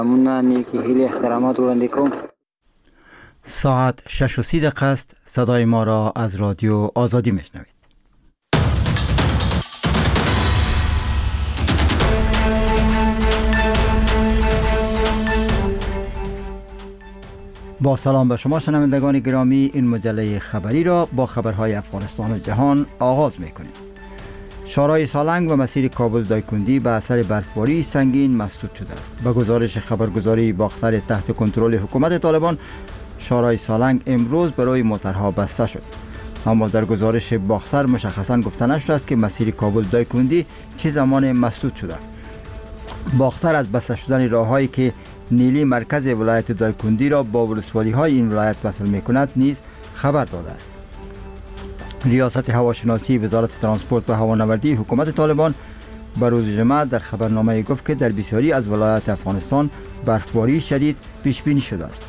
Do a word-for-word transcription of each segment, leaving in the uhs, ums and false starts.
من نیکی هیلی احترامات وړاندې کوم. ساعت شش و سی دقیقه است. صدای ما را از رادیو آزادی میشنوید. با سلام به شما شنوندگان گرامی، این مجله خبری را با خبرهای افغانستان و جهان آغاز میکنیم. شورای سالنگ و مسیر کابل دایکندی به اثر برفباری سنگین مسدود شده است. به گزارش خبرگزاری باختر تحت کنترل حکومت طالبان، شورای سالنگ امروز برای موترها بسته شد. اما در گزارش باختر مشخصا گفته نشده است که مسیر کابل دایکندی چه زمان مسدود شده. باختر از بسته شدن راههایی که نیلی مرکز ولایت دایکندی را با ولسوالی‌های این ولایت وصل می‌کند نیز خبر داده است. ریاست هواشناسی وزارت ترانسپورت و هوانوردی حکومت طالبان به روز جمعه در خبرنامه گفت که در بسیاری از ولایات افغانستان برفباری شدید پیش بینی شده است.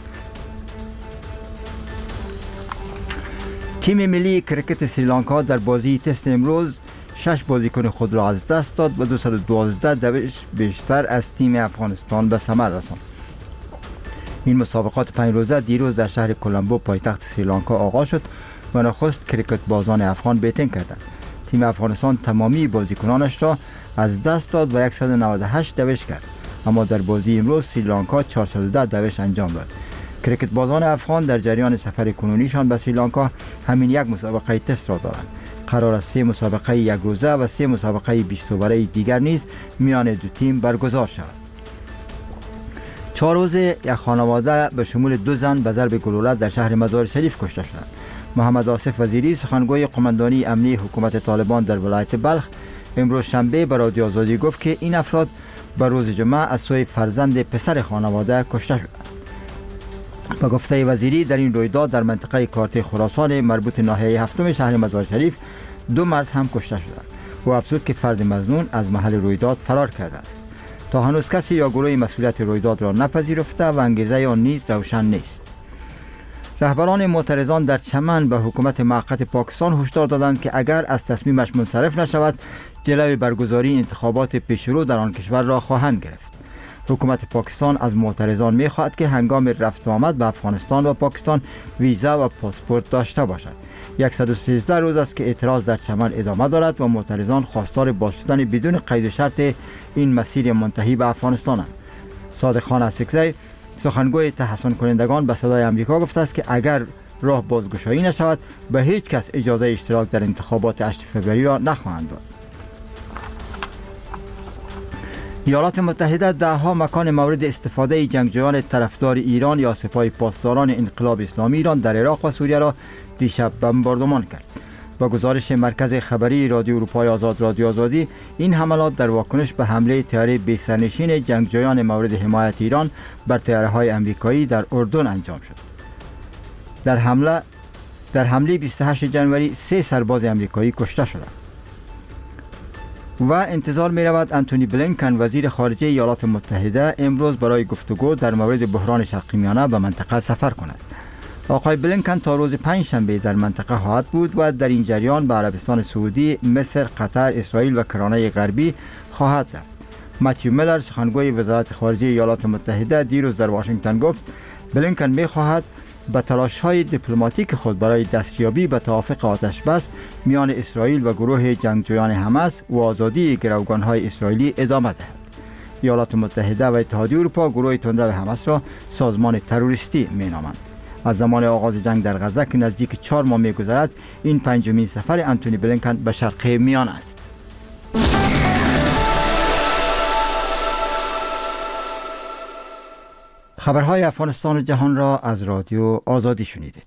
تیم ملی کرکت سریلانکا در بازی تست امروز شش بازیکن خود را از دست داد و دویست و دوازده دوش بیشتر از تیم افغانستان به ثمر رساند. این مسابقات پنج روزه دیروز در شهر کولمبو پایتخت سریلانکا آغاز شد و نخست کرکت بازان افغان بیتینگ کردند. تیم افغانستان تمامی بازیکنانش را از دست داد و صد و نود و هشت دوش کرد، اما در بازی امروز سریلانکا چهارصد و ده دوش انجام داد. کرکت بازان افغان در جریان سفر کنونیشان به سریلانکا همین یک مسابقه تست را دارند. قرار است سه مسابقه یک روزه و سه مسابقه بیست اووره دیگر نیز میان دو تیم برگزار شود. چهار روز یک خانواده به شمول دو زن به ضرب گلوله در شهر مزار شریف کشته شدند. محمد آصف وزیری سخنگوی قماندانی امنی حکومت طالبان در ولایت بلخ امروز شنبه به رادیو آزادی گفت که این افراد به روز جمعه از سوی فرزند پسر خانواده کشته شدند. با گفته وزیری در این رویداد در منطقه کارت خراسان مربوط ناحیه هفتم شهر مزار شریف دو مرد هم کشته شدند. او افزود که فرد مظنون از محل رویداد فرار کرده است. تا هنوز کسی یا گروه مسئولیت رویداد را نپذیرفته و انگیزه آن نیز روشن نیست. رهبران معترضان در چمن به حکومت موقت پاکستان هشدار دادند که اگر از تصمیمش منصرف نشود جلوی برگزاری انتخابات پیشرو در آن کشور را خواهند گرفت. حکومت پاکستان از معترضان می‌خواهد که هنگام رفت و آمد به افغانستان و پاکستان ویزا و پاسپورت داشته باشد. صد و سیزده روز است که اعتراض در چمن ادامه دارد و معترضان خواستار باز شدن بدون قید و شرط این مسیر منتهی به افغانستانند. صادق خان اسکزی سخنگوی تحسن کنندگان به صدای آمریکا گفته است که اگر راه بازگشایی نشود به هیچ کس اجازه اشتراک در انتخابات هشتم فوریه را نخواهند داد. ایالات متحده دهها مکان مورد استفاده جنگجویان طرفدار ایران یا سپاه پاسداران انقلاب اسلامی ایران در عراق و سوریه را دیشب بمباردمان کرد. با گزارش مرکز خبری رادیو اروپای آزاد رادیو آزادی، این حملات در واکنش به حمله طیاره بی سرنشین جنگجویان مورد حمایت ایران بر طیاره‌های آمریکایی در اردن انجام شد. در حمله در حمله بیست و هشتم ژانویه سه سرباز آمریکایی کشته شدند. و انتظار می رود انتونی بلینکن وزیر خارجه ایالات متحده امروز برای گفتگو در مورد بحران شرق میانه به منطقه سفر کند. آقای بلینکن تا روز پنج شنبه در منطقه خواهد بود و در این جریان به عربستان سعودی، مصر، قطر، اسرائیل و کرانه غربی خواهد رفت. متیو میلر سخنگوی وزارت خارجه ایالات متحده دیروز در واشنگتن گفت بلینکن می خواهد به تلاش‌های دیپلماتیک خود برای دستیابی به توافق آتش‌بس میان اسرائیل و گروه جنگجویان حماس و آزادی گروگان‌های اسرائیلی ادامه دهد. ایالات متحده و اتحادیه اروپا گروه تندرو حماس را سازمان تروریستی می‌نامند. از زمان آغاز جنگ در غزه که نزدیک چهار ماه می‌گذرد، این پنجمین سفر انتونی بلینکن به شرق میانه است. خبرهای افغانستان و جهان را از رادیو آزادی شنیدید.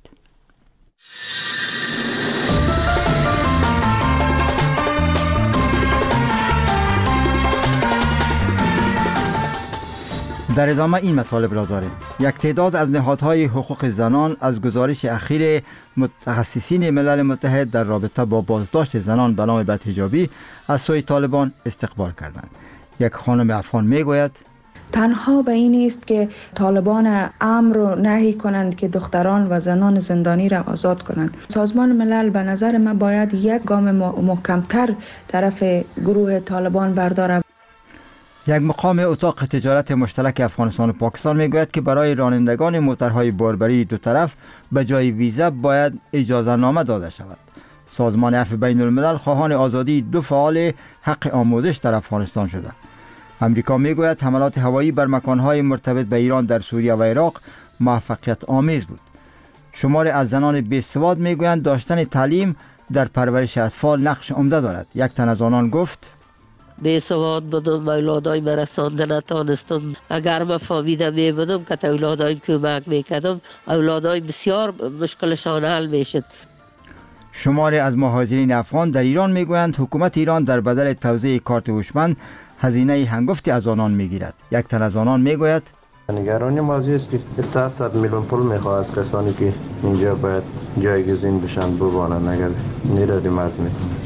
در ادامه این مطالب را داریم. یک تعداد از نهادهای حقوق زنان از گزارش اخیر متخصصین ملل متحد در رابطه با بازداشت زنان به نام بدحجابی از سوی طالبان استقبال کردند. یک خانم افغان میگوید تنها به این است که طالبان امر و نهی کنند که دختران و زنان زندانی را آزاد کنند. سازمان ملل به نظر من باید یک گام محکمتر طرف گروه طالبان برداره. یک مقام اتاق تجارت مشترک افغانستان و پاکستان میگوید که برای رانندگان موترهای باربری دو طرف به جای ویزا باید اجازه نامه داده شود. سازمان عفو بین الملل خواهان آزادی دو فعال حق آموزش در افغانستان شده. امریکا میگوید حملات هوایی بر مکانهای مرتبط به ایران در سوریه و عراق موفقیت آمیز بود. شماری از زنان بیسواد میگویند داشتن تعلیم در پرورش اطفال نقش عمده دارد. یک تن از آنان گفت: بیسواد بودم، اولادای برسانده نتانستم. اگر من فهمیده می بودم که اولادای کمک میکردم، اولادای بسیار مشکلشان حل میشد. شماری از مهاجرین افغان در ایران میگویند حکومت ایران در بدل توزیع کارت هوشمند هزینه هنگفتی از آنان میگیرد. یک تن از آنان میگوید: نگرانی موضوع است که سیصد میلیون پول میخواد از کسانی که اینجا باید جایگزین بشن ببانند اگر ندادیم از میکنند.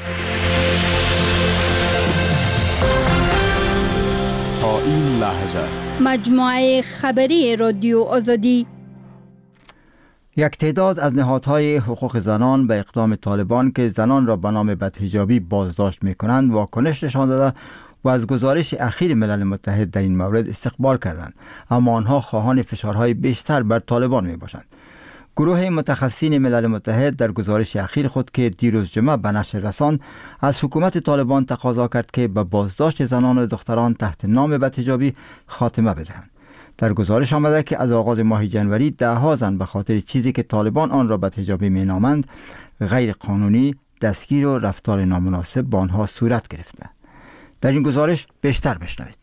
تا این لحظه مجموعه خبری رادیو آزادی. یک تعداد از نهادهای حقوق زنان به اقدام طالبان که زنان را به نام بدحجابی بازداشت میکنند واکنش نشان داده و از گزارش اخیر ملل متحد در این مورد استقبال کردند، اما آنها خواهان فشارهای بیشتر بر طالبان می باشند. گروه متخصصین ملل متحد در گزارش اخیر خود که دیروز جمعه به نشر رساند از حکومت طالبان تقاضا کرد که به بازداشت زنان و دختران تحت نام بدحجابی خاتمه بدهند. در گزارش آمده که از آغاز ماه جنوری ده‌ها زن به خاطر چیزی که طالبان آن را بدحجابی می نامند غیر قانونی دستگیر و رفتار نامناسب با آنها صورت گرفته. در این گزارش بیشتر بشنوید.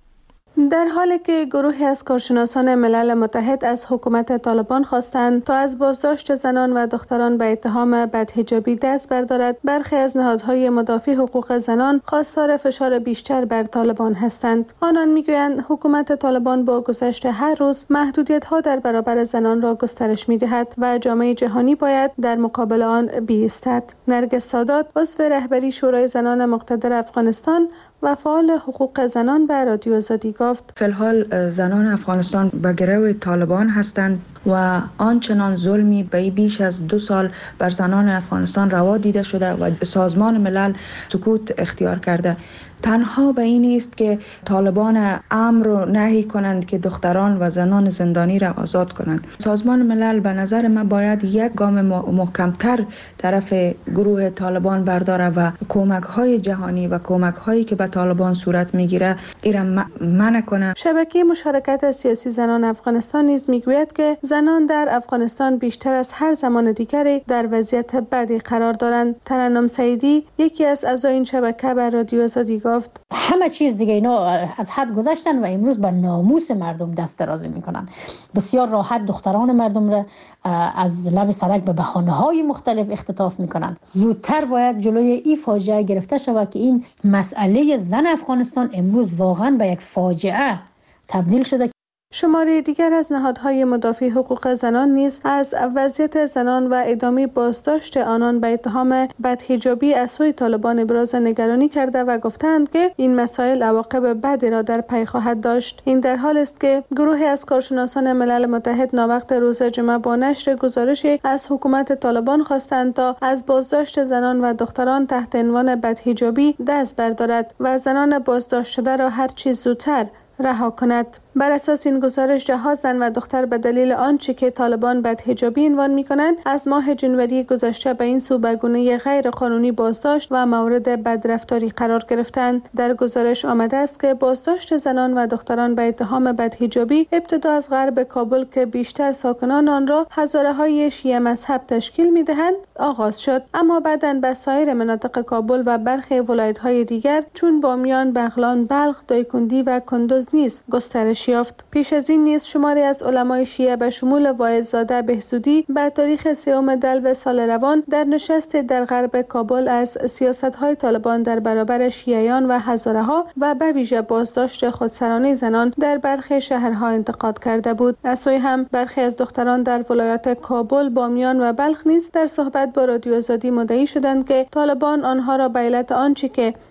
در حالی که گروهی از کارشناسان ملل متحد از حکومت طالبان خواستند تا از بازداشت زنان و دختران به اتهام بدحجابی دست بردارد، برخی از نهادهای مدافع حقوق زنان خواستار فشار بیشتر بر طالبان هستند. آنان میگویند حکومت طالبان با گذشت هر روز محدودیت‌ها در برابر زنان را گسترش می‌دهد و جامعه جهانی باید در مقابل آن بایستد. نرگس سادات، عضو رهبری شورای زنان مقتدر افغانستان و فعال حقوق زنان، به رادیو آزادی گفت: فی الحال زنان افغانستان به گروه طالبان هستند و آنچنان ظلمی به بیش از دو سال بر زنان افغانستان روا دیده شده و سازمان ملل سکوت اختیار کرده. تنها به این است که طالبان امر و نهی کنند که دختران و زنان زندانی را آزاد کنند. سازمان ملل به نظر من باید یک گام محکمتر طرف گروه طالبان برداره و کمک های جهانی و کمک هایی که به طالبان صورت میگیره ایرا منع کنه. شبکه مشارکت سیاسی زنان افغانستان نیز میگوید که زنان در افغانستان بیشتر از هر زمان دیگری در وضعیت بدی قرار دارند. ترنم سعیدی، یکی از اعضای این شبکه، به رادیو آزادی گفت: همه چیز دیگه اینا از حد گذشتن و امروز به ناموس مردم دست درازی میکنن. بسیار راحت دختران مردم را از لب سرک به بهانه‌های مختلف اختطاف میکنن. زودتر باید جلوی این فاجعه گرفته شود که این مسئله زن افغانستان امروز واقعا به یک فاجعه تبدیل شده. شماره دیگر از نهادهای مدافع حقوق زنان نیز از وضعیت زنان و ادامه بازداشت آنان به اتهام بدحجابی از سوی طالبان ابراز نگرانی کرده و گفتند که این مسائل عواقب بدی را در پی خواهد داشت. این در حال است که گروهی از کارشناسان ملل متحد ناوقت روز جمعه با نشر گزارشی از حکومت طالبان خواستند تا از بازداشت زنان و دختران تحت عنوان بدحجابی دست بردارد و زنان بازداشت شده را هر چه زودتر رها کند. بر اساس این گزارش جهات زن و دختر به دلیل آنچه که طالبان بدحجابی عنوان می‌کنند از ماه جنوری گذشته به این سو به گونه غیر قانونی بازداشت و مورد بدرفتاری قرار گرفتند. در گزارش آمده است که بازداشت زنان و دختران به اتهام بدحجابی ابتدا از غرب کابل که بیشتر ساکنان آن را هزاره‌های شیعه مذهب تشکیل می‌دهند آغاز شد، اما بعداً به سایر مناطق کابل و برخی ولایت‌های دیگر چون بامیان، بغلان، بلخ، دایکندی و کندوز نیز گسترش یافت. پیش از این نیز شماری از علمای شیعه به شمول واعظ‌زاده بهزودی به تاریخ سوم دلو سال روان در نشست در غرب کابل از سیاست‌های طالبان در برابر شیعیان و هزاره‌ها و به ویژه بازداشت خودسرانه زنان در برخی شهرها انتقاد کرده بود. از سوی هم برخی از دختران در ولایات کابل، بامیان و بلخ نیز در صحبت با رادیو آزادی مدعی شدند که طالبان آنها را به علت آنچه که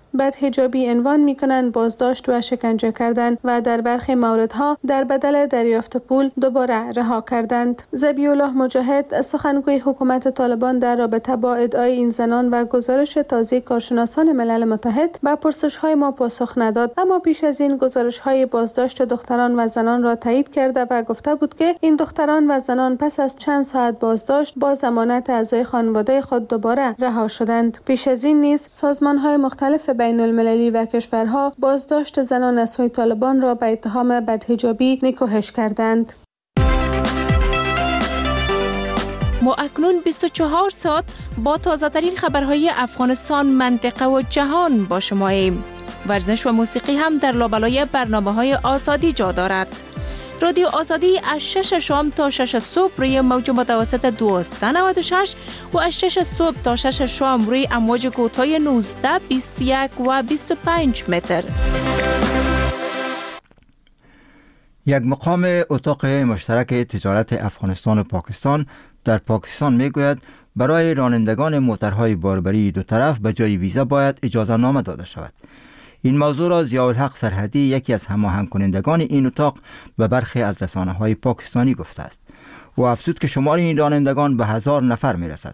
بدحجابی عنوان می‌کنند بازداشت و شکنجه کردند و در برخی موردها در بدل دریافت پول دوباره رها کردند. ذبیح الله مجاهد سخنگوی حکومت طالبان در رابطه با ادعای این زنان و گزارش تازه کارشناسان ملل متحد به پرسش‌های ما پاسخ نداد، اما پیش از این گزارش‌های بازداشت دختران و زنان را تایید کرده و گفته بود که این دختران و زنان پس از چند ساعت بازداشت با ضمانت اعضای خانواده خود دوباره رها شدند. پیش از این نیز سازمان‌های مختلف بین المللی و کشورها بازداشت زنان از سوی طالبان را به اتهام بدحجابی نکوهش کردند. ما اکنون بیست و چهار ساعت با تازه ترین خبرهای افغانستان، منطقه و جهان با شماییم. ورزش و موسیقی هم در لابلای برنامه‌های آزادی جا دارد. رادیو آزادی از شش شام تا شش صبح روی موج متوسط دویست و نود و شش و از شش صبح تا شش شام روی امواج کوتاه نوزده، بیست و یک و بیست و پنج متر. یک مقام اتاق مشترک تجارت افغانستان و پاکستان در پاکستان میگوید برای رانندگان موترهای باربری دو طرف به جای ویزا باید اجازه نامه داده شود. این موضوع را ضیاءالحق سرحدی، یکی از هماهنگ کنندگان این اتاق، به برخی از رسانه‌های پاکستانی گفته است. و افزود که شمار این رانندگان به هزار نفر میرسد.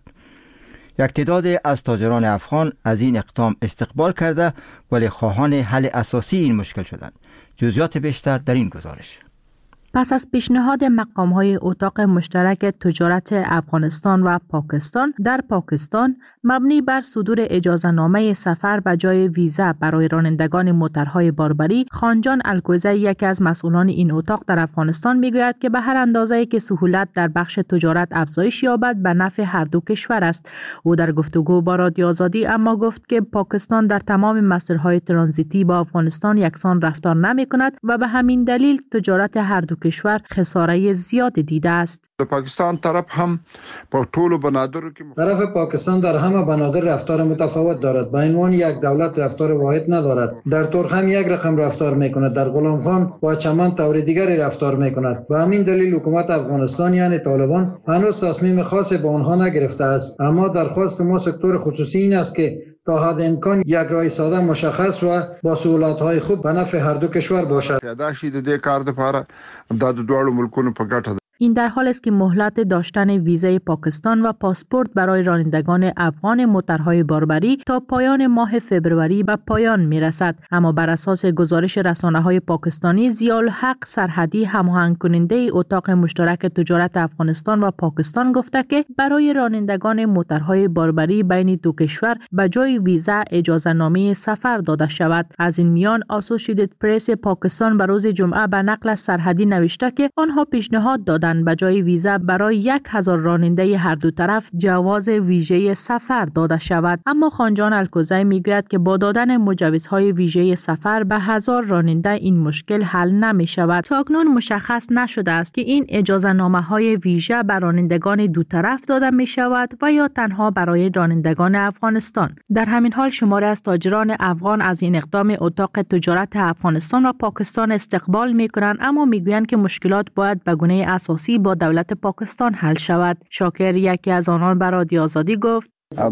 یک تعداد از تاجران افغان از این اقدام استقبال کرده ولی خواهان حل اساسی این مشکل شدند. جزئیات بیشتر در این گزارش. پس از پیشنهاد مقام‌های اتاق مشترک تجارت افغانستان و پاکستان در پاکستان مبنی بر صدور اجازه‌نامه سفر به جای ویزا برای رانندگان موترهای باربری، خانجان الکوزی، یکی از مسئولان این اتاق در افغانستان میگوید که به هر اندازه‌ای که سهولت در بخش تجارت افزایش یابد به نفع هر دو کشور است. او در گفتگو با رادیو آزادی اما گفت که پاکستان در تمام مسیرهای ترانزیتی با افغانستان یکسان رفتار نمی‌کند و به همین دلیل تجارت هر دو کشور خساره زیاد دیده است. پاکستان طرف هم با طول بنادر که طرف پاکستان در همه بنادر رفتار متفاوت دارد. به عنوان یک دولت رفتار واحد ندارد. در ترک هم یک رقم رفتار میکند، در غلام خان و چمن طور دیگری رفتار میکند. به همین دلیل حکومت افغانستان یعنی طالبان هنوز تصمیم خاصی با آنها نگرفته است. اما درخواست ما سکتور خصوصی این است که تا حد امکان یک راه ساده مشخص و با سهولت‌های خوب به نفع هر دو کشور باشد. پیاده شي د دې کار لپاره د دوه ملکونو په ګټه. این در حال است که مهلت داشتن ویزای پاکستان و پاسپورت برای رانندگان افغان موترهای باربری تا پایان ماه فوریه به پایان میرسد. اما بر اساس گزارش رسانه‌های پاکستانی، ضیاءالحق سرحدی، هماهنگ کننده اتاق مشترک تجارت افغانستان و پاکستان، گفته که برای رانندگان موترهای باربری بین دو کشور به جای ویزا اجازه‌نامه سفر داده شود. از این میان اسوسییتد پرس پاکستان به روز جمعه به نقل از سرحدی نوشته که آنها پیشنهاد دادند به جای ویزا برای یک هزار راننده هر دو طرف جواز ویژه سفر داده شود. اما خانجان الکوزی میگوید که با دادن مجوزهای ویژه سفر به هزار راننده این مشکل حل نمی شود. تاکنون مشخص نشده است که این اجازه نامه های ویژه بر رانندگان دو طرف داده می شود و یا تنها برای رانندگان افغانستان. در همین حال شماری از تاجران افغان از این اقدام اتاق تجارت افغانستان و پاکستان استقبال می کنند، اما میگویند که مشکلات باید به گونه اساسی با دولت پاکستان حل شود. شاکر، یکی از آنان، به رادیو آزادی گفت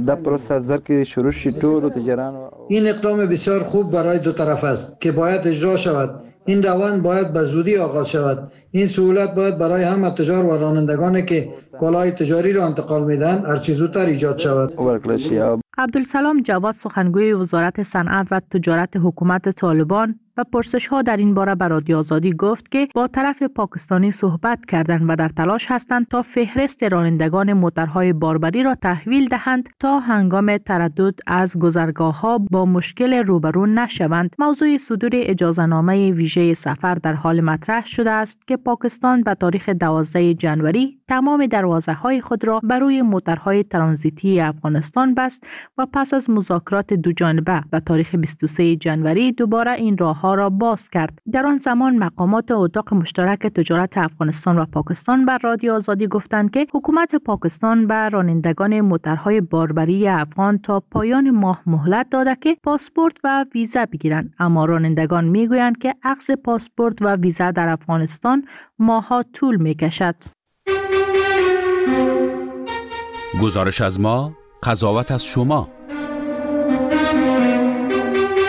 این اقدام بسیار خوب برای دو طرف است که باید اجرا شود. این روند باید به زودی آغاز شود. این سهولت باید برای همه تجار و رانندگانی که کالای تجاری را انتقال میدن هر چه زودتر ایجاد شود. عبدالسلام جواد، سخنگوی وزارت صنعت و تجارت حکومت طالبان، و پرسش ها در این باره به رادیو آزادی گفت که با طرف پاکستانی صحبت کردند و در تلاش هستند تا فهرست رانندگان موترهای باربری را تحویل دهند تا هنگام تردد از گذرگاه ها با مشکل روبرو نشوند. موضوع صدور اجازه‌نامه ویژه سفر در حال مطرح شده است که پاکستان به تاریخ دوازده ژانویه تمام دروازه های خود را برای موترهای ترانزیتی افغانستان بست و پس از مذاکرات دو جانبه به تاریخ بیست و سوم ژانویه دوباره این راه ها را باز کرد. در آن زمان مقامات اتاق مشترک تجارت افغانستان و پاکستان بر رادیو آزادی گفتند که حکومت پاکستان به رانندگان موترهای باربری افغان تا پایان ماه مهلت داده که پاسپورت و ویزا بگیرند، اما رانندگان میگویند که اخذ پاسپورت و ویزا در افغانستان ماه‌ها طول میکشد. گزارش از ما، قضاوت از شما.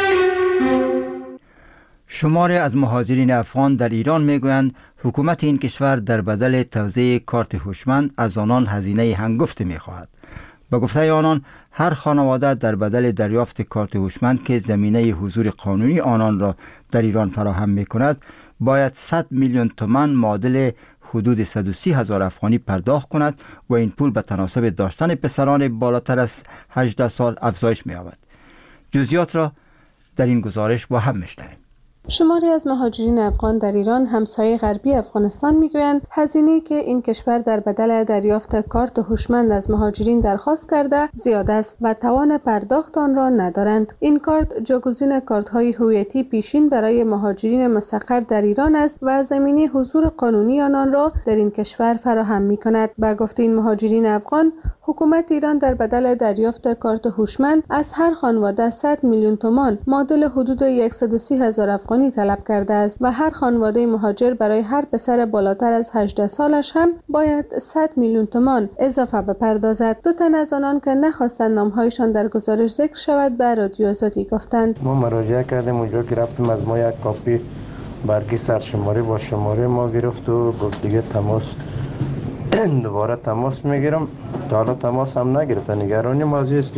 شماری از مهاجرین افغان در ایران میگویند حکومت این کشور در بدل توزیع کارت هوشمند از آنان هزینه هنگفت میخواهد. با گفته آنان هر خانواده در بدل دریافت کارت هوشمند که زمینه حضور قانونی آنان را در ایران فراهم میکند باید صد میلیون تومان معادل حدود صد و سی هزار افغانی پرداخت کند و این پول به تناسب داشتن پسران بالاتر از هجده سال افزایش می‌یابد. جزئیات را در این گزارش با هم می‌شنویم. شماری از مهاجرین افغان در ایران همسایه غربی افغانستان میگویند هزینه‌ای که این کشور در بدل دریافت کارت هوشمند از مهاجرین درخواست کرده زیاد است و توان پرداخت آن را ندارند. این کارت جایگزین کارت‌های هویتی پیشین برای مهاجرین مستقر در ایران است و زمینه حضور قانونی آنان را در این کشور فراهم می‌کند. با گفته این مهاجرین افغان، حکومت ایران در بدل دریافت کارت هوشمند از هر خانواده صد میلیون تومان معادل حدود صد و سی هزار افغانی طلب کرده است و هر خانواده مهاجر برای هر پسر بالاتر از هجده سالش هم باید صد میلیون تومان اضافه بپردازد. دو تن از آنان که نخواستند نامهایشان در گزارش ذکر شود به رادیو آزادی گفتند ما مراجعه کردیم، اونجا که رفتیم از ما یک کاپی برگی سرشماری با شماره ما گرفت و گفت دیگه تماس دوباره تماس میگیرم. تا حالا تماس هم نگرفتن. نگرانی ما است که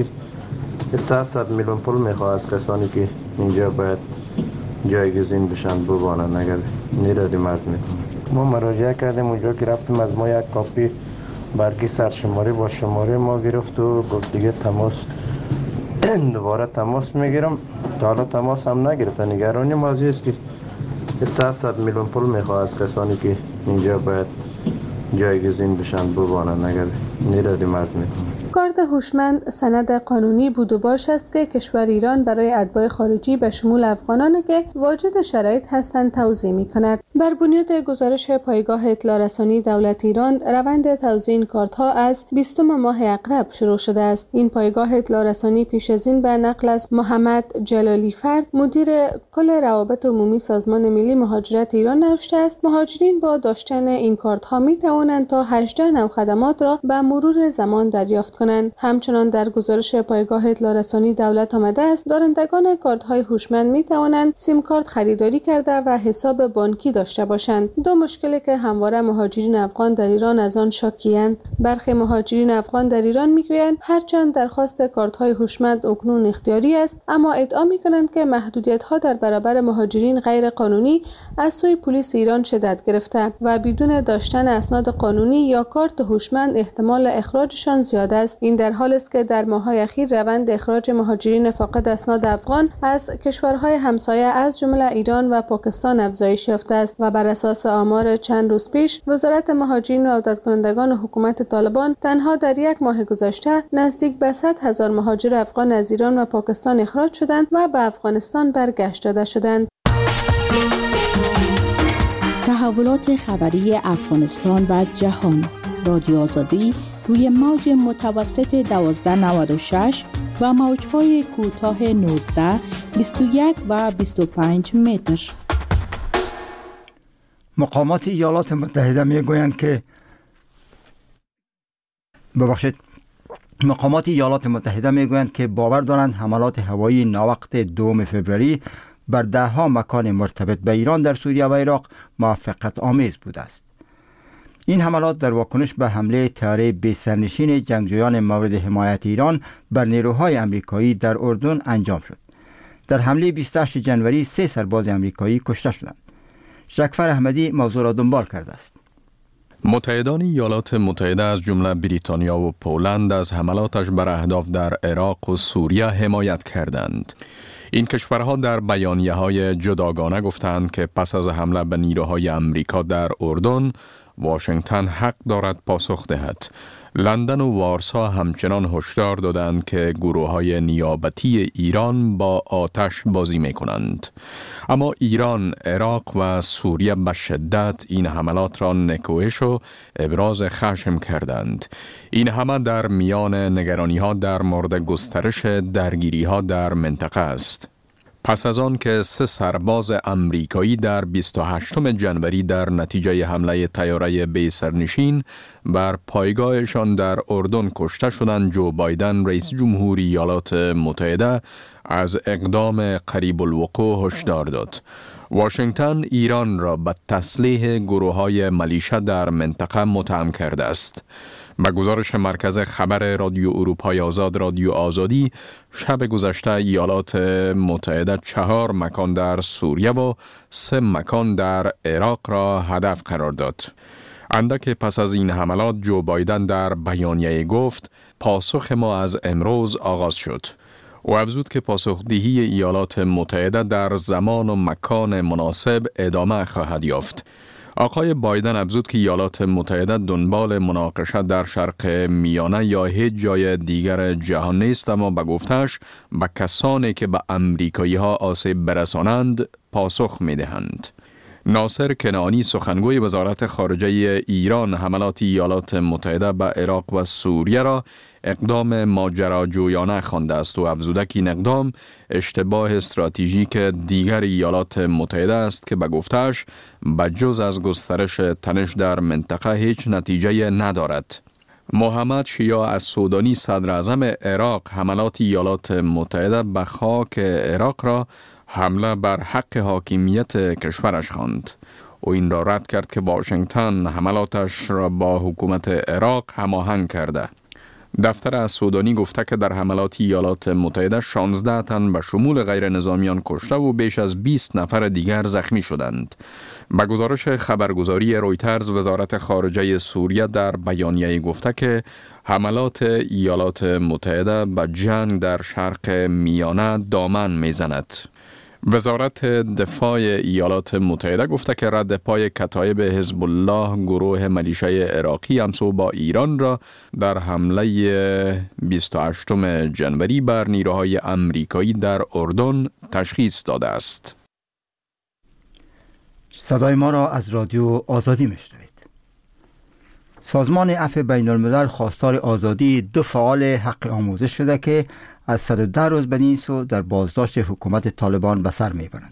صد میلیون پول میخواه از کسانی که اینجا باید جایگزین بشن ببانن اگر نیرادیم عرض میکنم. ما مراجعه کردیم، اونجا که رفتیم از ما یک کاپی برگی سرشماری با شماره ما گرفت و گفت دیگه تماس دوباره تماس میگیرم. تا حالا تماس هم نگرفتن. نگرانی ما است که صد میلیون پول میخواه از کسانی که اینجا باید جایگزین بشن ببانن اگر نیرادیم عرض میکنم. کارت هوشمند سند قانونی بود و باش است که کشور ایران برای اتباع خارجی به شمول افغانانی که واجد شرایط هستند توزیع می کند. بر بنیاد گزارش پایگاه اطلاع رسانی دولت ایران، روند توزیع این کارت ها از بیستم ماه اقرب شروع شده است. این پایگاه اطلاع رسانی پیش از این به نقل از محمد جلالی فرد، مدیر کل روابط عمومی سازمان ملی مهاجرت ایران نوشته است مهاجرین با داشتن این کارت ها می توانند تا هجده نوع خدمات را به مرور زمان دریافت کنند. همچنان در گزارش پایگاه اطلاع رسانی دولت آمده است دارندگان کارت‌های هوشمند می توانند سیم کارت خریداری کرده و حساب بانکی داشته باشند. دو مشکلی که همواره مهاجرین افغان در ایران از آن شاکی‌اند. برخی مهاجرین افغان در ایران میگویند هرچند درخواست کارت‌های هوشمند اکنون اختیاری است، اما ادعا می‌کنند که محدودیت‌ها در برابر مهاجرین غیر قانونی از سوی پلیس ایران شدت گرفته و بدون داشتن اسناد قانونی یا کارت هوشمند احتمال اخراجشان زیاد است. این در حالی است که در ماه‌های اخیر روند اخراج مهاجرین فاقد اسناد افغان از کشورهای همسایه از جمله ایران و پاکستان افزایش یافته است و بر اساس آمار چند روز پیش وزارت مهاجرین و عودت کنندگان حکومت طالبان تنها در یک ماه گذشته نزدیک به صد هزار مهاجر افغان از ایران و پاکستان اخراج شدند و به افغانستان برگشت داده شدند. تحولات خبری افغانستان و جهان. رادیو آزادی روی موج متوسط دوازده نود و شش و موج‌های کوتاه نوزده، بیست و یک و بیست و پنج متر. مقامات ایالات متحده میگویند که ببخشید مقامات ایالات متحده میگویند که باور دارند حملات هوایی ناوقت دوم فوریه بر ده ها مکان مرتبط به ایران در سوریه و عراق موافقت آمیز بوده است. این حملات در واکنش به حمله طیاره بی سرنشین جنگجویان مورد حمایت ایران بر نیروهای امریکایی در اردن انجام شد. در حمله بیست و هشت جنوری سه سرباز امریکایی کشته شدند. شکفر احمدی موضوع را دنبال کرده است. متحدان ایالات متحده از جمله بریتانیا و پولند از حملاتش بر اهداف در عراق و سوریه حمایت کردند. این کشورها در بیانیه‌های جداگانه گفتند که پس از حمله به نیروهای امریکا در اردن، واشنگتن حق دارد پاسخ دهد. لندن و وارسا همچنان هشدار دادند که گروه‌های نیابتی ایران با آتش بازی می‌کنند. اما ایران، عراق و سوریه به شدت این حملات را نکوهش و ابراز خشم کردند. این همه در میان نگرانی‌ها در مورد گسترش درگیری‌ها در منطقه است. پس از آن که سه سرباز امریکایی در بیست و هشتم جنوری در نتیجه حمله طیاره بی سرنشین بر پایگاهشان در اردن کشته شدند، جو بایدن رئیس جمهوری ایالات متحده از اقدام قریب الوقوع هشدار داد. واشنگتن ایران را به تسلیح گروه‌های ملیشه در منطقه متهم کرده است. به گزارش مرکز خبر رادیو اروپای آزاد رادیو آزادی، شب گذشته ایالات متحده چهار مکان در سوریه و سه مکان در عراق را هدف قرار داد. اندک پس از این حملات جو بایدن در بیانیه گفت پاسخ ما از امروز آغاز شد. او افزود که پاسخدهی ایالات متحده در زمان و مکان مناسب ادامه خواهد یافت. آقای بایدن افزود که ایالات متحده دنبال مناقشه در شرق میانه یا هیچ جای دیگر جهان نیست، اما به گفتش به کسانی که به امریکایی ها آسیب برسانند پاسخ می دهند. ناصر کنعانی سخنگوی وزارت خارجه ایران حملات ایالات متحده به عراق و سوریه را اقدام ماجراجویانه خوانده است و افزوده که این اقدام اشتباه استراتژیک دیگر ایالات متحده است که به گفتش بجز از گسترش تنش در منطقه هیچ نتیجه ندارد. محمد شیعه السودانی صدر اعظم عراق حملات ایالات متحده به خاک عراق را حمله بر حق حاکمیت کشورش خواند. او این را رد کرد که واشنگتن حملاتش را با حکومت عراق هماهنگ کرده. دفتر السودانی گفته که در حملات ایالات متحده شانزده تن به شمول غیر نظامیان کشته و بیش از بیست نفر دیگر زخمی شدند. به گزارش خبرگزاری رویترز، وزارت خارجه سوریه در بیانیه گفته که حملات ایالات متحده به جنگ در شرق میانه دامن میزند. وزارت دفاع ایالات متحده گفته که رد پای کتایب حزب الله گروه ملیشه عراقی همسو با ایران را در حمله بیست و هشتم ژانویه بر نیروهای امریکایی در اردن تشخیص داده است. صدای ما را از رادیو آزادی میشنوید. سازمان عفو بین الملل خواستار آزادی دو فعال حق آموزش شده که از صد و ده روز بدین سو در بازداشت حکومت طالبان به سر میبرند.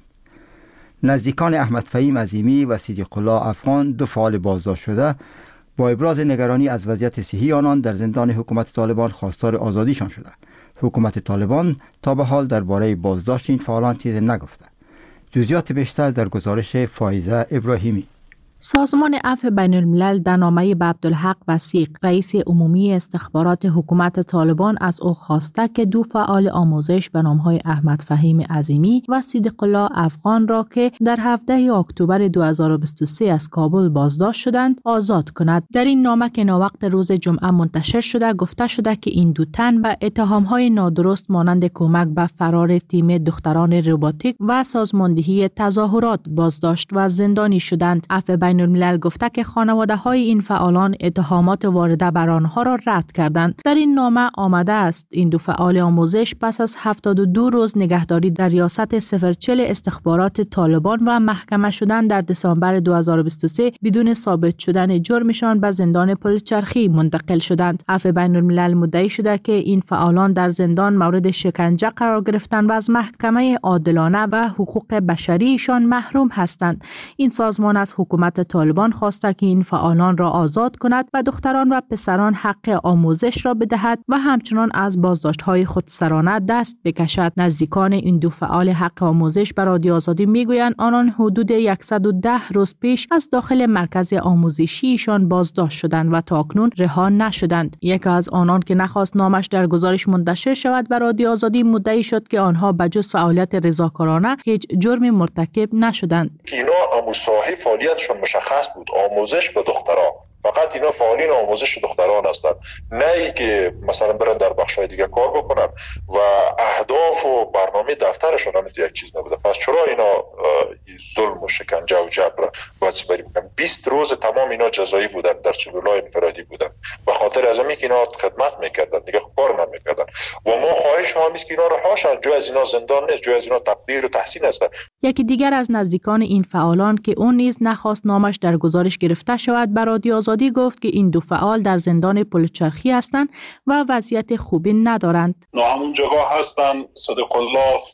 نزدیکان احمد فهیم عظیمی و صدیق الله افغان، دو فعال بازداشت شده، با ابراز نگرانی از وضعیت صحی آنان در زندان حکومت طالبان خواستار آزادیشان شده. حکومت طالبان تا به حال درباره بازداشت این فعالان چیزی نگفته. جزئیات بیشتر در گزارش فائزه ابراهیمی. سازمان عفو بین الملل در نامه به عبدالحق وثیق، رئیس عمومی استخبارات حکومت طالبان، از او خواسته که دو فعال آموزش به نامهای احمد فهیم عظیمی و صدیق الله افغان را که در هفدهم اکتبر دو هزار و بیست و سه از کابل بازداشت شدند آزاد کند. در این نامه که ناوقت روز جمعه منتشر شده گفته شده که این دو تن به اتهامهای نادرست مانند کمک به فرار تیم دختران روباتیک و سازماندهی تظاهرات بازداشت و زندانی شدند. عفو بین الملل گفته که خانواده های این فعالان اتهامات وارده بر آنها را رد کردند. در این نامه آمده است این دو فعال آموزش پس از هفتاد و دو روز نگهداری در ریاست صفر چهل استخبارات طالبان و محکمه شدن در دسامبر دو هزار و بیست و سه بدون ثابت شدن جرمشان به زندان پلچرخی منتقل شدند. عفو بین الملل مدعی شده که این فعالان در زندان مورد شکنجه قرار گرفتند و از محکمه عادلانه و حقوق بشریشان محروم هستند. این سازمان از حکومت طالبان خواسته که این فعالان را آزاد کند و دختران و پسران حق آموزش را بدهد و همچنان از بازداشت‌های خودسرانه دست بکشد. نزدیکان این دو فعال حق آموزش به رادیو آزادی میگویند آنان حدود صد و ده روز پیش از داخل مرکز آموزشیشان بازداشت شدند و تاکنون رها نشدند. یکی از آنان که نخواست نامش در گزارش منتشر شود به رادیو آزادی مدعی شد که آنها بجز فعالیت رضاکارانه هیچ جرمی مرتکب نشدند. اینا اموساهی فعالیتشون مشخص بود، آموزش به دختران. فقط اینا فعالین آموزش دختران هستند، نه ای که مثلا برن در بخشای دیگه کار بکنن و اهداف و برنامه دفترشون هم یک چیز نبوده. پس چرا اینا ظلم و شکنجه و جبر باید سپری بکنن؟ بیست روز تمام اینا جزایی بودن، در سلولای انفرادی بودن به خاطر از اینکه اینا خدمت میکردن، دیگه کار نمیکردن. و ما خواهش ما است که اینا رهاشن، جای از اینا زندان نیست، جای از اینا تقدیر و تحسین هست. یکی دیگر از نزدیکان این فعالان که اون نیز نخواست نامش در گزارش گرفته شود بر رادیو آزادی گفت که این دو فعال در زندان پلچرخی هستند و وضعیت خوبی ندارند. نه همون جگاه هستن. صدیق الله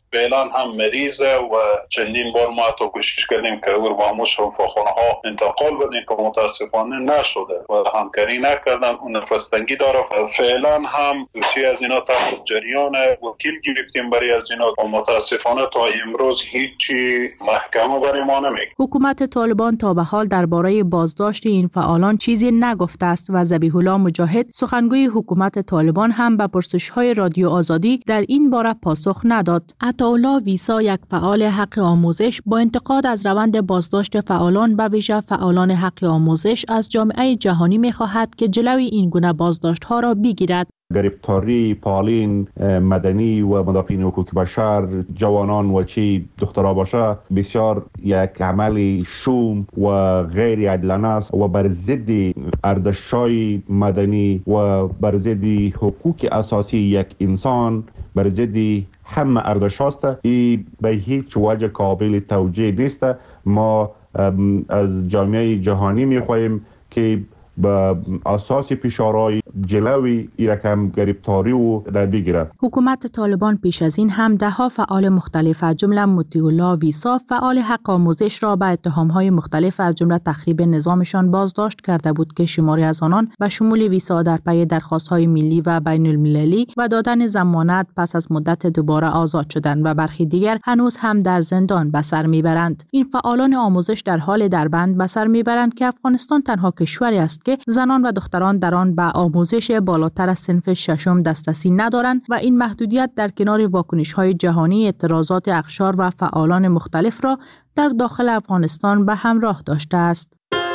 فعلا هم مریضه و چندین بار ما تو کوشش کردیم که او رو با مشرفخانه ها انتقال بدیم که متاسفانه نشده و همکاری نکردن. اون نفس تنگی داره. فعلا هم دوسیه از اینا تحت جریان وکیل گرفتیم برای از اینا و متاسفانه تا امروز هیچی محکمه برای ما نمیگه. حکومت طالبان تا به حال درباره بازداشت این فعالان چیزی نگفته است و ذبیح الله مجاهد سخنگوی حکومت طالبان هم به پرسش‌های رادیو آزادی در این باره پاسخ نداد. عطاالله ویسا، یک فعال حق آموزش، با انتقاد از روند بازداشت فعالان به ویژه فعالان حق آموزش از جامعه جهانی می‌خواهد که جلوی این گونه بازداشت‌ها را بگیرد. گرفتاری پالین مدنی و مدافعین حقوق بشر، جوانان و چی دخترها باشه، بسیار یک عمل شوم و غیر عادلانه است و بر ضد ارزش‌های مدنی و بر ضد حقوق اساسی یک انسان، بر ضد همه ارزش هاست. این به هیچ وجه قابل توجیه نیست. ما از جامعه جهانی می‌خواهیم که با اساس فشارهای جلوی این رقم گرفتاری و را بگیرد. حکومت طالبان پیش از این هم ده ها فعال مختلف از جمله مطیع الله ویسا، فعال حق آموزش را به اتهام‌های مختلف از جمله تخریب نظامشان بازداشت کرده بود که شماری از آنان به شمول ویسا در پی درخواست‌های ملی و بین المللی و دادن ضمانت پس از مدت دوباره آزاد شدند و برخی دیگر هنوز هم در زندان به سر میبرند. این فعالان آموزش در حال دربند به سر میبرند که افغانستان تنها کشوری است که زنان و دختران در آن به آموزش بالاتر از صنف ششم دسترسی ندارند و این محدودیت در کنار واکنش‌های جهانی اعتراضات اقشار و فعالان مختلف را در داخل افغانستان به همراه داشته است.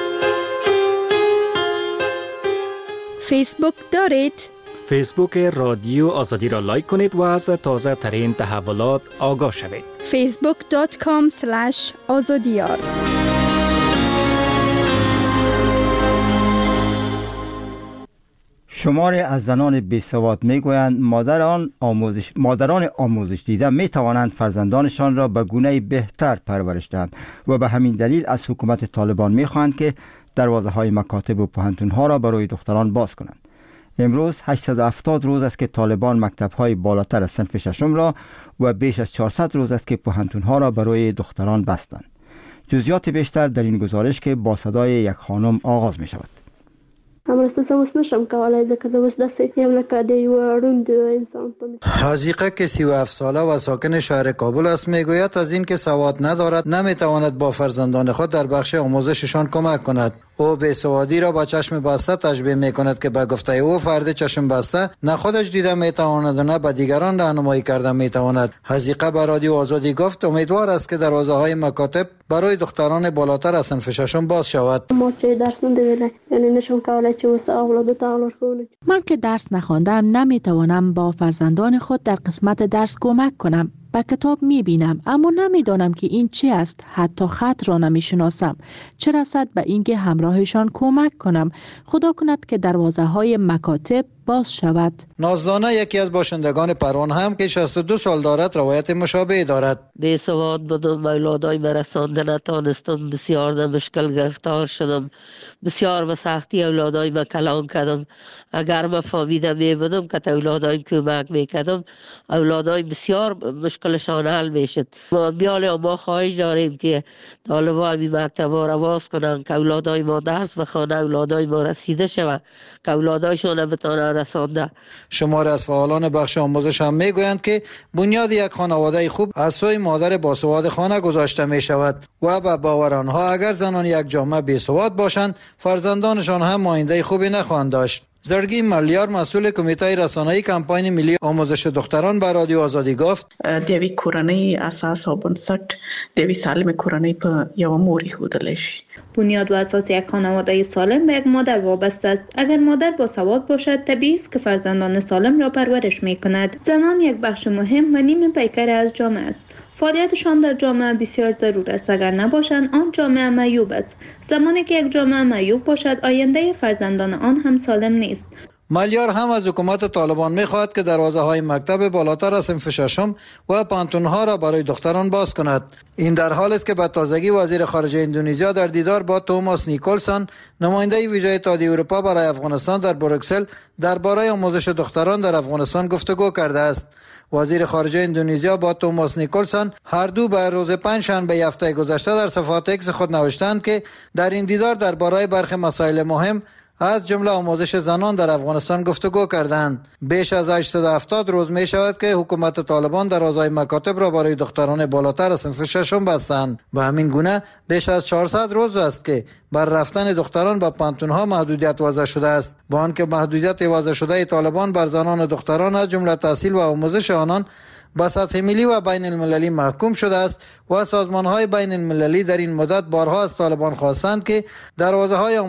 فیسبوک دارید؟ فیسبوک رادیو آزادی را لایک کنید و از تازه ترین تحولات آگاه شوید. فیسبوک دات کام اسلش آزادیار. شماری از زنان بیسواد میگویند مادران آموزش مادران آموزش دیده می توانند فرزندانشان را به گونه بهتر پرورش دهند و به همین دلیل از حکومت طالبان میخواهند که دروازه های مکاتب و پوهنتون ها را برای دختران باز کنند. امروز هشتصد و هفتاد روز است که طالبان مکتب های بالاتر از صنف ششم را و بیش از چهارصد روز است که پوهنتون ها را برای دختران بستند. جزئیات بیشتر در این گزارش که با صدای یک خانم آغاز می شود. مرسته زه اوس نشم کولی ځکه زه اوس داسې یم لکه د یوه ړوند انسان په مثال. حاذقه که سی و هفت ساله و ساکن شهر کابل است میگوید از این که سواد ندارد نمیتواند با فرزندان خود در بخش آموزششان کمک کند. او بیسوادی را با چشم بسته تشبیه میکند که به گفته او فرد چشم بسته نه خودش دیده میتواند و نه به دیگران راهنمایی کرده میتواند. حاذقه به رادیو آزادی گفت امیدوار است که دروازه های مکاتب برای دختران بالاتر از صنف ششم باز شود. ما چه درس نمیدونم یعنی نشم کولی چه واسه اولاد تا کنم. من که درس نخواندم نمیتوانم با فرزندان خود در قسمت درس کمک کنم. با کتاب میبینم اما نمیدانم که این چه است. حتی خط را نمیشناسم، چه رسد به اینکه همراهشان کمک کنم. خدا کند که دروازه های مکاتب باز شود. نازدانه یکی از باشندگان پروان هم که شصت و دو سال دارد روایت مشابه دارد. بی سواد بودم و اولادای برسانده نتانستم. بسیار در مشکل گرفتار شدم. بسیار به سختی اولادای ما کلان کردم. اگر ما فهمیده می بودم که اولادای کمک میکردم اولادای بسیار مشکلشان حل میشد. ما بیال ما خواهش داریم که طالبان همین مکتبا را باز کنن که اولادای ما درس بخوانند، اولادای ما رسیده شوند، که اولادایشان بتوانند رسانده. شماری از فعالان بخش آموزش هم میگویند که بنیاد یک خانواده خوب از سوی مادر باسواد خانه گذاشته می شود و به باور آنها اگر زنان یک جامعه بیسواد باشند فرزندانشان هم آینده خوبی نخواهند داشت. زرگی ملیار مسئول کمیته رسانه‌ای کمپاین ملی آموزش دختران به رادیو آزادی گفت دوی کورنۍ اساس او بنسټ دوی سالم کورنۍ په یو موري خودل شي. بنیاد و اساس یک خانواده سالم به یک مادر وابسته است. اگر مادر با سواد باشد طبیعی است که فرزندان سالم را پرورش می‌کند. زنان یک بخش مهم و نیم پیکر از جامعه است. فعالیتشان در جامعه بسیار ضرور است. اگر نباشند آن جامعه معیوب است. زمانی که یک جامعه معیوب باشد آینده فرزندان آن هم سالم نیست. مالیار هم از حکومت طالبان می‌خواهد که دروازه های مکتب بالاتر از صنف ششم و پانتون‌ها را برای دختران باز کند. این در حال است که به تازگی وزیر خارجه اندونزیا در دیدار با توماس نیکولسون، نماینده ویژه اتحادیه اروپا برای افغانستان در بروکسل، درباره آموزش دختران در افغانستان گفتگو کرده است. وزیر خارجه اندونزیا با توماس نیکولسون هر دو به روز پنجشنبه هفته گذشته در صفحات اکس خود نوشتند که در این دیدار درباره برخی مسائل مهم از جمله آموزش زنان در افغانستان گفتگو کردند. بیش از هشتصد و هفتاد روز می شود که حکومت طالبان دروازه‌های مکاتب را برای دختران بالاتر از صنف ششم بستند. به همین گونه بیش از چهارصد روز است که بر رفتن دختران به پانتون‌ها محدودیت وضع شده است. با آنکه محدودیت وضع شده طالبان بر زنان و دختران از جمله تحصیل و آموزش آنان به سطح ملی و بین المللی محکوم شده است و سازمان‌های بین المللی در این مدت بارها از طالبان خواستند که دروازه‌های